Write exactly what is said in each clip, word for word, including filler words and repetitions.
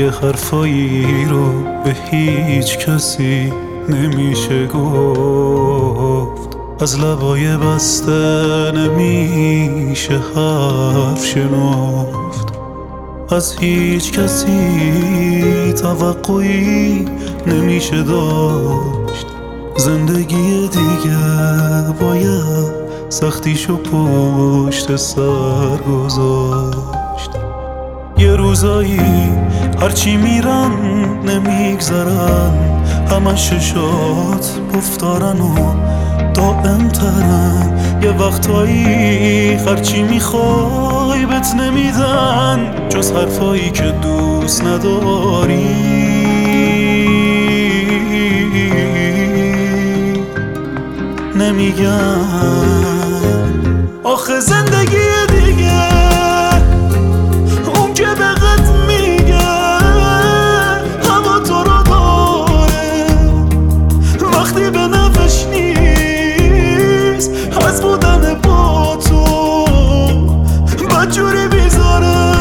یه حرفایی رو به هیچ کسی نمیشه گفت، از لبای بسته نمیشه حرف شنفت، از هیچ کسی توقعی نمیشه داشت. زندگی دیگه باید سختیشو پشت سر گذاشت. یه روزایی هرچی میرن نمیگذرن، همه ششات گفتارن و دائم ترن. یه وقتایی هرچی میخوای بهت نمیدن، جز حرفایی که دوست نداری. نمیگن آخه زندگی دیگه اون که بقت میگه هوا تو رو داره، وقتی به نفش نیست از بودن با تو بدجوری بیزاره.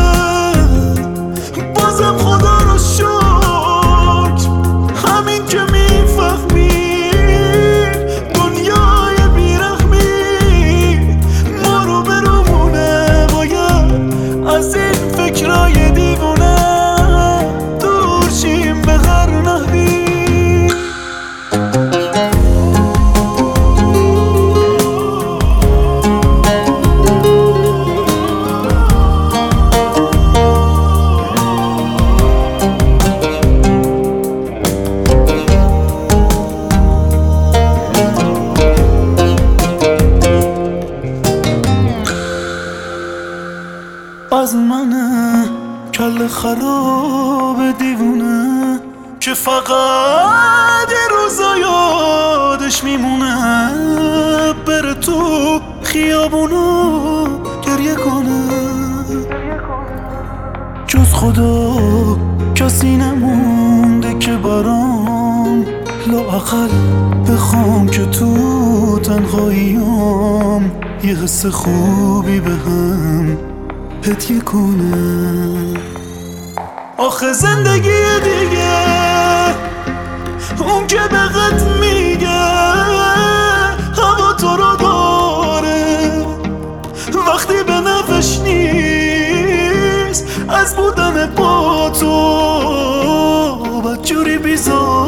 بازم خدا رو شکر همین که میفهمی فکرای دیوونه دور شیم به هر نحوی. از منه کل خراب دیوونه که فقط یه روزا یادش میمونه، بره تو خیابونو گریه کنه. جز خدا کسی نمونده که برام لااقل بخوام که تو تنهاییام یه حس خوبی بهم هدیه کنه. آخه زندگی دیگه اون که بقت میگه هوا تو رو داره، وقتی به نفش نیست از بودن با تو بدجوری بیزار.